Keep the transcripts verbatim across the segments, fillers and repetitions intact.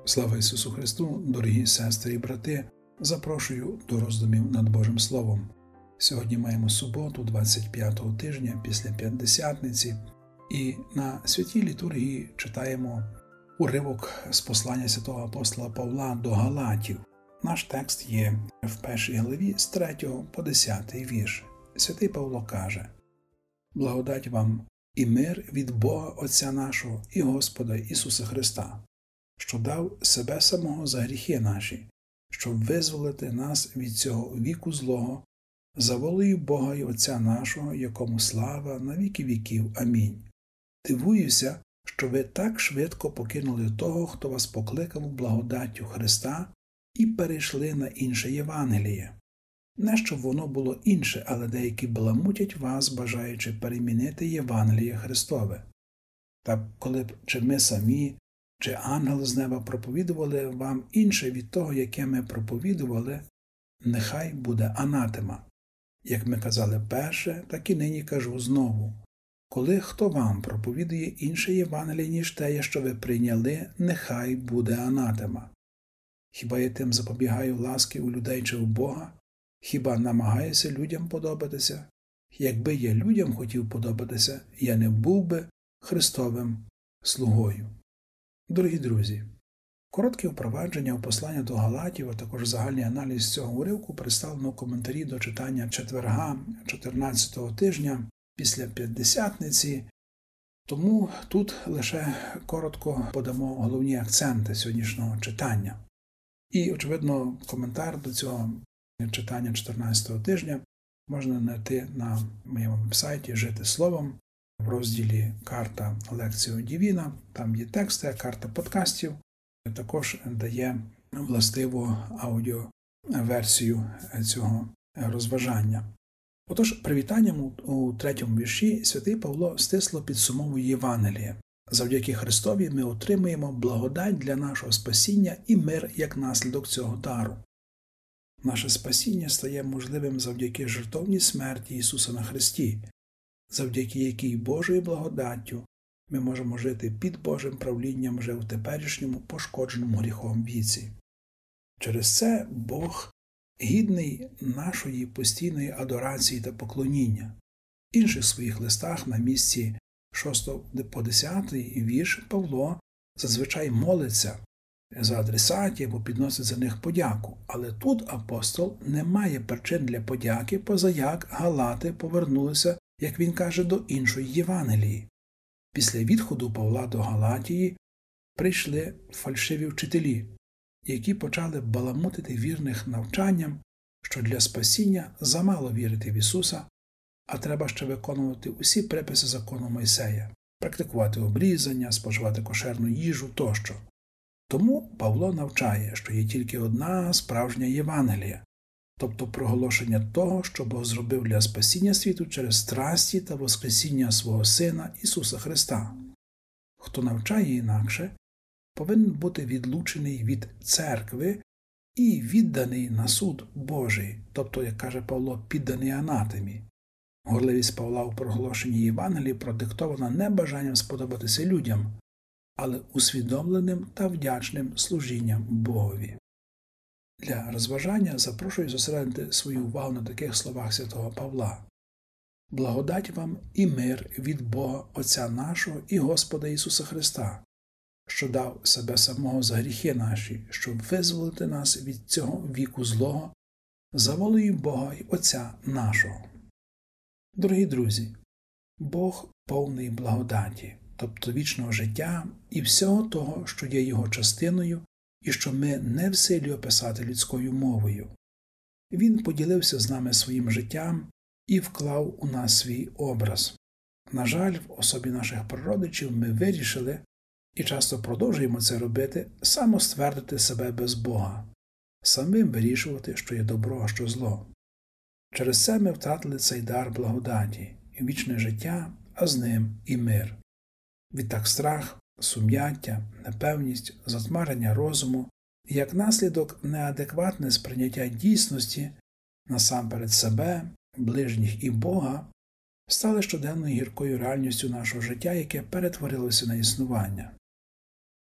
Слава Ісусу Христу, дорогі сестри і брати! Запрошую до роздумів над Божим Словом. Сьогодні маємо суботу, двадцять п'ятого тижня після П'ятдесятниці, і на святій літургії читаємо уривок з послання святого апостола Павла до Галатів. Наш текст є в першій главі з третього по десятий вірш. Святий Павло каже: «Благодать вам і мир від Бога Отця нашого і Господа Ісуса Христа, що дав себе самого за гріхи наші, щоб визволити нас від цього віку злого, за волею Бога і Отця нашого, якому слава на віки віків. Амінь. Дивуюся, що ви так швидко покинули того, хто вас покликав благодаттю Христа, і перейшли на інше Євангеліє. Не щоб воно було інше, але деякі баламутять вас, бажаючи перемінити Євангеліє Христове. Та коли б чи ми самі, чи ангел з неба проповідували вам інше від того, яке ми проповідували, нехай буде анатема. Як ми казали перше, так і нині кажу знову. Коли хто вам проповідує інше Євангеліє, ніж те, що ви прийняли, нехай буде анатема. Хіба я тим запобігаю ласки у людей чи у Бога? Хіба намагаюся людям подобатися? Якби я людям хотів подобатися, я не був би Христовим слугою. Дорогі друзі, коротке впровадження у послання до Галатів, а також загальний аналіз цього уривку представлено в коментарі до читання четверга чотирнадцятого тижня після П'ятдесятниці, тому тут лише коротко подамо головні акценти сьогоднішнього читання. І, очевидно, коментар до цього читання чотирнадцятого тижня можна знайти на моєму вебсайті «Жити словом» в розділі «Карта Лекціо Дівіна». Там є тексти, карта подкастів, також дає властиву аудіоверсію цього розважання. Отож, привітанням у третьому вірші святий Павло стисло підсумовує Євангеліє. Завдяки Христові ми отримуємо благодать для нашого спасіння і мир як наслідок цього дару. Наше спасіння стає можливим завдяки жертовній смерті Ісуса на Христі, завдяки якій Божою благодаттю ми можемо жити під Божим правлінням вже в теперішньому пошкодженому гріхом віці. Через це Бог гідний нашої постійної адорації та поклоніння. В інших своїх листах на місці шостого по десятий вірш Павло зазвичай молиться за адресатів або підносить за них подяку. Але тут апостол не має причин для подяки, поза як галати повернулися, як він каже, до іншої Євангелії. Після відходу Павла до Галатії прийшли фальшиві вчителі, які почали баламутити вірних навчанням, що для спасіння замало вірити в Ісуса, а треба ще виконувати усі приписи закону Мойсея, практикувати обрізання, споживати кошерну їжу тощо. Тому Павло навчає, що є тільки одна справжня Євангелія, тобто проголошення того, що Бог зробив для спасіння світу через страсті та воскресіння свого Сина Ісуса Христа. Хто навчає інакше, повинен бути відлучений від церкви і відданий на суд Божий, тобто, як каже Павло, підданий анатемі. Горливість Павла у проголошенні Євангелії продиктована не бажанням сподобатися людям, але усвідомленим та вдячним служінням Богові. Для розважання запрошую зосередити свою увагу на таких словах святого Павла. «Благодать вам і мир від Бога Отця нашого і Господа Ісуса Христа, що дав себе самого за гріхи наші, щоб визволити нас від цього віку злого, за волею Бога і Отця нашого». Дорогі друзі, Бог повний благодаті, тобто вічного життя і всього того, що є його частиною і що ми не в силі описати людською мовою. Він поділився з нами своїм життям і вклав у нас свій образ. На жаль, в особі наших прародичів ми вирішили, і часто продовжуємо це робити, самоствердити себе без Бога, самим вирішувати, що є добро, а що зло. Через це ми втратили цей дар благодаті, і вічне життя, а з ним і мир. Відтак страх, сум'яття, непевність, затьмарення розуму і, як наслідок, неадекватне сприйняття дійсності, насамперед себе, ближніх і Бога, стали щоденною гіркою реальністю нашого життя, яке перетворилося на існування.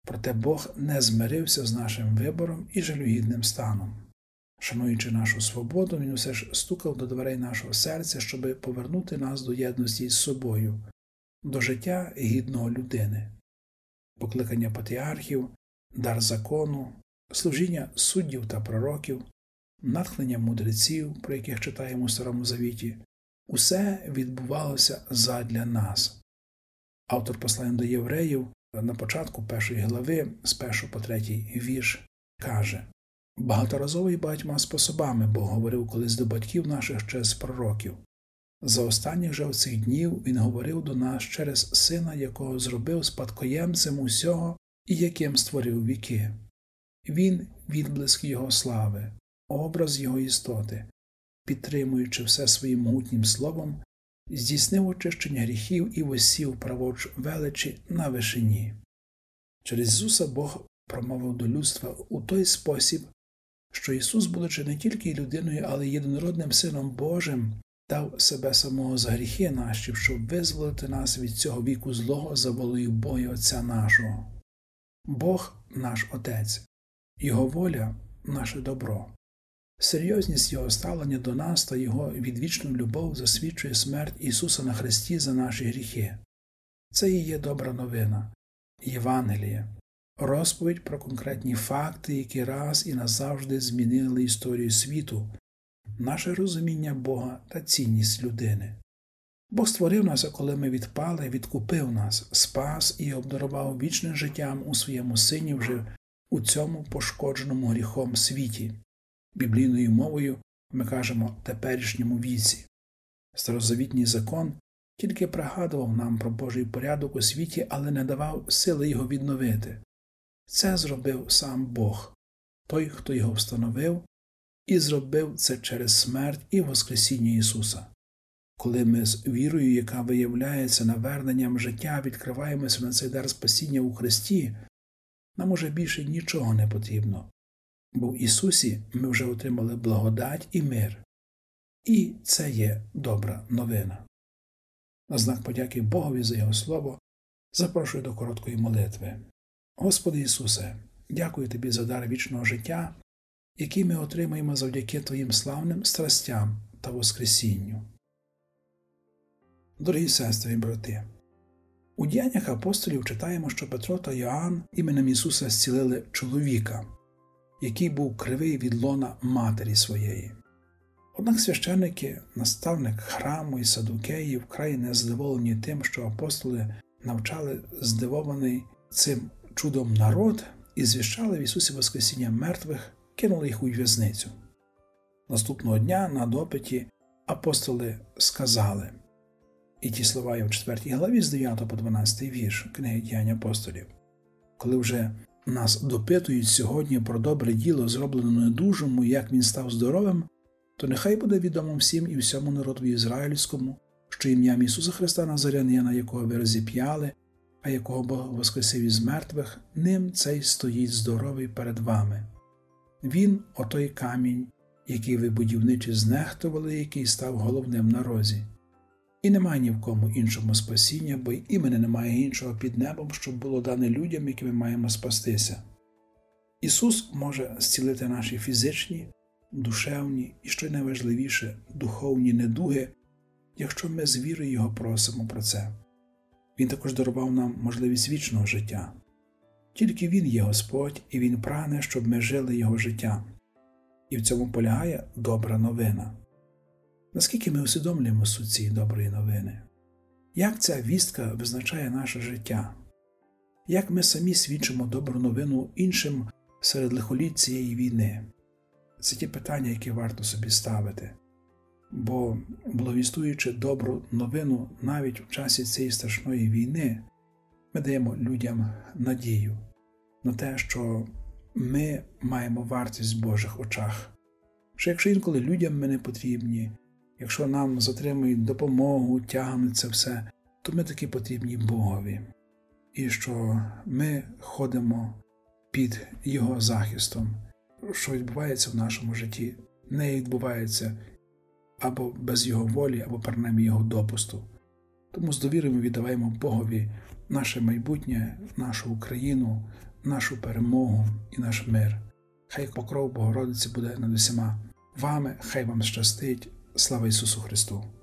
Проте Бог не змирився з нашим вибором і жалюгідним станом. Шануючи нашу свободу, Він усе ж стукав до дверей нашого серця, щоби повернути нас до єдності з собою, до життя гідного людини. Покликання патріархів, дар закону, служіння суддів та пророків, натхнення мудреців, про яких читаємо у Старому Завіті – усе відбувалося задля нас. Автор послання до євреїв на початку першої глави, з першого по третій вірш, каже: «Багаторазово і багатьма способами Бог говорив колись до батьків наших через пророків. За останніх же оцих днів Він говорив до нас через Сина, якого зробив спадкоємцем усього і яким створив віки. Він – відблиск Його слави, образ Його істоти, підтримуючи все своїм могутнім словом, здійснив очищення гріхів і восів праворуч величі на вишині». Через Ісуса Бог промовив до людства у той спосіб, що Ісус, будучи не тільки людиною, але й єдинородним Сином Божим, дав себе самого за гріхи наші, щоб визволити нас від цього віку злого за волею Бога Отця нашого. Бог – наш Отець, Його воля – наше добро. Серйозність Його ставлення до нас та Його відвічну любов засвідчує смерть Ісуса на хресті за наші гріхи. Це і є добра новина, Євангеліє, розповідь про конкретні факти, які раз і назавжди змінили історію світу, наше розуміння Бога та цінність людини. Бог створив нас, а коли ми відпали, відкупив нас, спас і обдарував вічним життям у своєму Сині вже у цьому пошкодженому гріхом світі. Біблійною мовою ми кажемо «теперішньому віці». Старозавітній закон тільки пригадував нам про Божий порядок у світі, але не давав сили його відновити. Це зробив сам Бог, той, хто його встановив, і зробив це через смерть і воскресіння Ісуса. Коли ми з вірою, яка виявляється наверненням життя, відкриваємося на цей дар спасіння у Христі, нам уже більше нічого не потрібно, бо в Ісусі ми вже отримали благодать і мир. І це є добра новина. На знак подяки Богові за Його Слово запрошую до короткої молитви. Господи Ісусе, дякую Тобі за дар вічного життя, який ми отримаємо завдяки Твоїм славним страстям та воскресінню. Дорогі сестри і брати, у діяннях апостолів читаємо, що Петро та Йоанн іменем Ісуса зцілили чоловіка, який був кривий від лона матері своєї. Однак священники, наставник храму і садукеї вкрай не задоволені тим, що апостоли навчали здивований цим чудом народ і звіщали в Ісусі воскресіння мертвих, кинули їх у в'язницю. Наступного дня на допиті апостоли сказали, і ті слова є в четвертій главі з дев'ятого по дванадцятий вірш книги «Діянь апостолів». Коли вже нас допитують сьогодні про добре діло, зроблене недужому, як він став здоровим, то нехай буде відомо всім і всьому народу ізраїльському, що ім'ям Ісуса Христа Назарянина, якого ви розіп'яли, а якого Бог воскресив із мертвих, ним цей стоїть здоровий перед вами. Він – отой камінь, який ви будівничі знехтували, який став головним на розі. І немає ні в кому іншому спасіння, бо й імені немає іншого під небом, щоб було дане людям, які ми маємо спастися. Ісус може зцілити наші фізичні, душевні і, що найважливіше, духовні недуги, якщо ми з вірою Його просимо про це. Він також дарував нам можливість вічного життя. Тільки Він є Господь, і Він прагне, щоб ми жили Його життям. І в цьому полягає добра новина. Наскільки ми усвідомлюємо суть цієї доброї новини? Як ця вістка визначає наше життя? Як ми самі свідчимо добру новину іншим серед лихоліть цієї війни? Це ті питання, які варто собі ставити. Бо, благовістуючи добру новину навіть в часі цієї страшної війни, ми даємо людям надію на те, що ми маємо вартість в Божих очах. Що якщо інколи людям ми не потрібні, якщо нам затримують допомогу, тягнуть це все, то ми таки потрібні Богові. І що ми ходимо під Його захистом. Що відбувається в нашому житті, не відбувається або без Його волі, або принаймні Його допусту. Тому з довірою ми віддаваємо Богові наше майбутнє, нашу Україну, нашу перемогу і наш мир. Хай покров Богородиці буде над усіма вами, хай вам щастить. Слава Ісусу Христу!